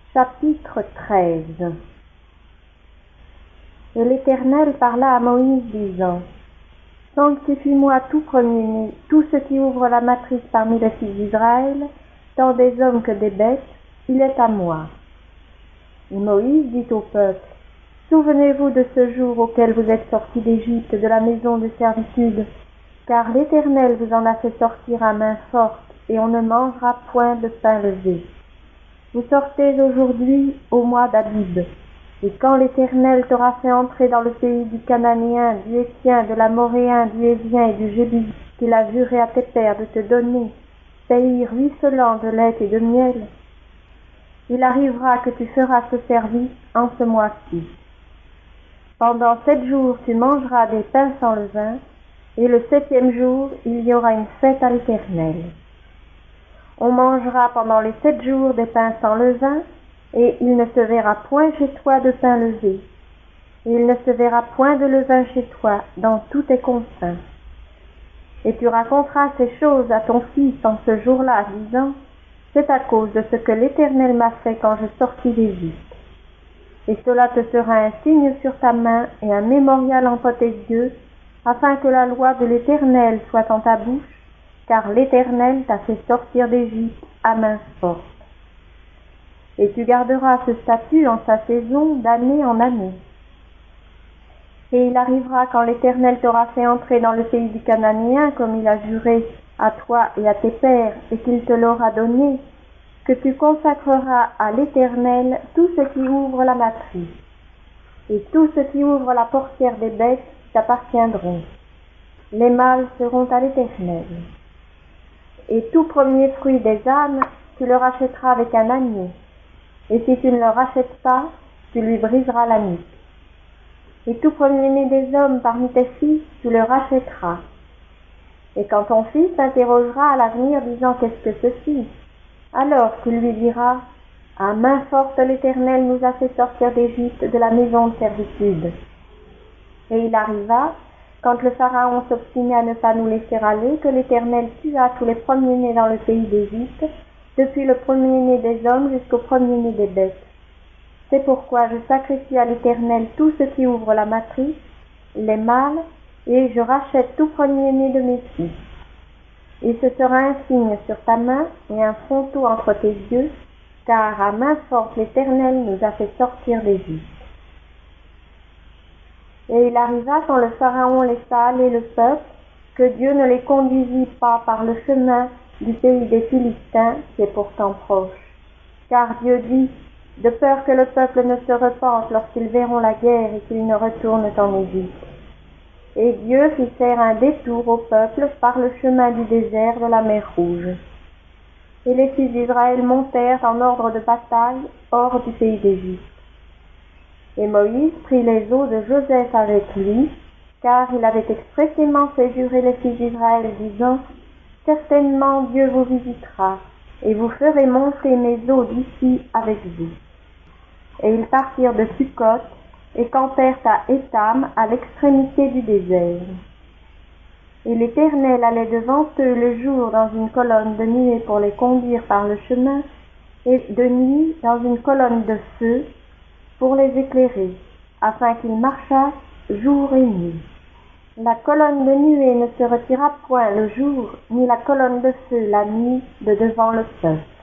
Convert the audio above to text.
Chapitre 13. Et l'Éternel parla à Moïse, disant: Sanctifie-moi tout premier-né, tout ce qui ouvre la matrice parmi les fils d'Israël, tant des hommes que des bêtes, il est à moi. Et Moïse dit au peuple: Souvenez-vous de ce jour auquel vous êtes sortis d'Égypte, de la maison de servitude, car l'Éternel vous en a fait sortir à main forte, et on ne mangera point de pain levé. Vous sortez aujourd'hui au mois d'Abib, et quand l'Éternel t'aura fait entrer dans le pays du Cananéen, du Héthien, de l'Amoréen, du Hévien et du Jébusite, qu'il a juré à tes pères de te donner, pays ruisselant de lait et de miel, il arrivera que tu feras ce service en ce mois-ci. Pendant 7 jours tu mangeras des pains sans levain, et le 7e jour il y aura une fête à l'Éternel. On mangera pendant les 7 jours des pains sans levain, et il ne se verra point chez toi de pain levé, et il ne se verra point de levain chez toi dans tous tes confins. Et tu raconteras ces choses à ton fils en ce jour-là, disant: C'est à cause de ce que l'Éternel m'a fait quand je sortis d'Égypte. Et cela te sera un signe sur ta main et un mémorial entre tes yeux, afin que la loi de l'Éternel soit en ta bouche, car l'Éternel t'a fait sortir d'Égypte à main forte. Et tu garderas ce statut en sa saison d'année en année. Et il arrivera quand l'Éternel t'aura fait entrer dans le pays du Cananéen, comme il a juré à toi et à tes pères, et qu'il te l'aura donné, que tu consacreras à l'Éternel tout ce qui ouvre la matrice, et tout ce qui ouvre la portière des bêtes t'appartiendront. Les mâles seront à l'Éternel. Et tout premier fruit des ânes, tu le rachèteras avec un agneau, et si tu ne le rachètes pas, tu lui briseras la nuque. Et tout premier-né des hommes parmi tes fils, tu le rachèteras. Et quand ton fils t'interrogera à l'avenir, disant: Qu'est-ce que ceci? Alors tu lui diras: À main forte l'Éternel nous a fait sortir d'Égypte, de la maison de servitude. Et il arriva, quand le Pharaon s'obstinait à ne pas nous laisser aller, que l'Éternel tua tous les premiers-nés dans le pays d'Égypte, depuis le premier-né des hommes jusqu'au premier-né des bêtes. C'est pourquoi je sacrifie à l'Éternel tout ce qui ouvre la matrice, les mâles, et je rachète tout premier-né de mes fils. Et ce sera un signe sur ta main et un fronteau entre tes yeux, car à main forte l'Éternel nous a fait sortir d'Égypte. Et il arriva, quand le Pharaon laissa aller le peuple, que Dieu ne les conduisit pas par le chemin du pays des Philistins, qui est pourtant proche. Car Dieu dit: De peur que le peuple ne se repente lorsqu'ils verront la guerre et qu'ils ne retournent en Égypte. Et Dieu fit faire un détour au peuple par le chemin du désert de la mer Rouge. Et les fils d'Israël montèrent en ordre de bataille hors du pays d'Égypte. Et Moïse prit les os de Joseph avec lui, car il avait expressément fait jurer les fils d'Israël, disant: Certainement Dieu vous visitera, et vous ferez monter mes os d'ici avec vous. Et ils partirent de Sukkot, et campèrent à Étam, à l'extrémité du désert. Et l'Éternel allait devant eux le jour dans une colonne de nuée pour les conduire par le chemin, et de nuit dans une colonne de feu pour les éclairer, afin qu'ils marchassent jour et nuit. La colonne de nuée ne se retira point le jour, ni la colonne de feu la nuit de devant le peuple.